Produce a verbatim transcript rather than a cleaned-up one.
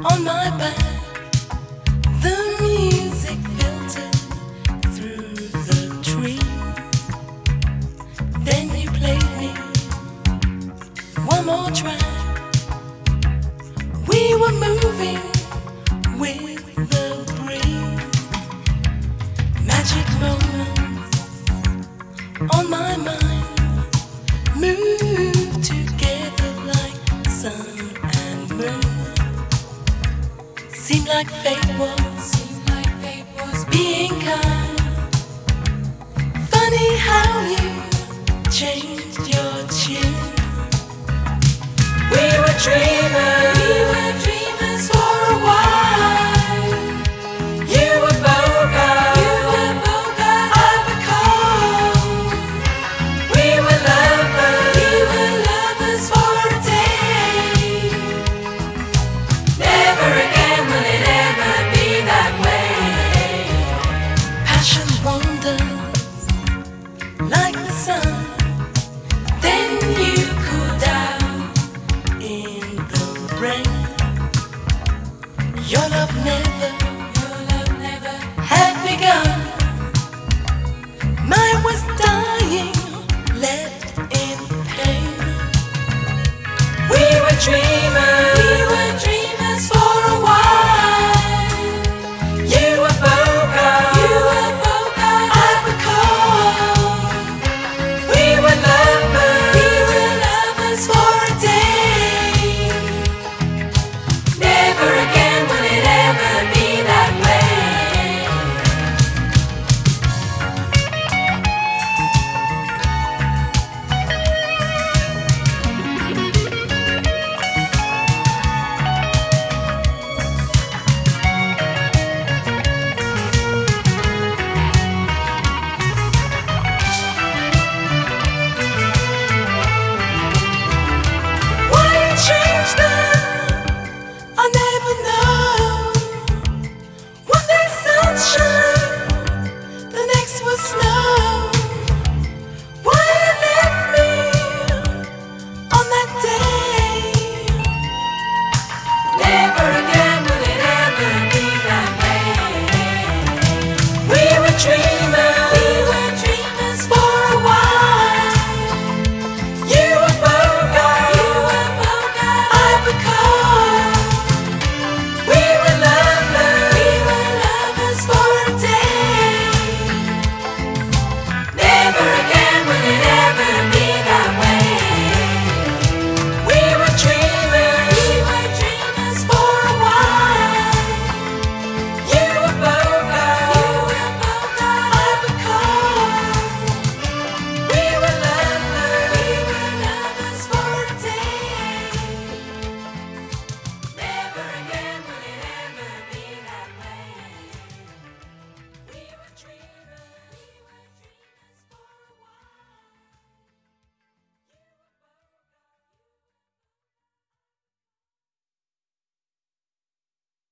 on my back. The music filtered through the trees. Then you played me one more track. We were moving with the breeze. Magic moments on my mind, move together like sun and moon. Seemed like fate was, Seemed like fate was being kind. Funny how you changed your tune. We were dreamers, we were dreamers for a while. You were bogus, you were bogus, I recall. We were lovers, we were lovers for a day. Never again will it ever be that way. Passion wanders like the sun. Then you cooled out in the rain. Your love never, your love never had begun. Mine was dying, left in pain. We were dreaming.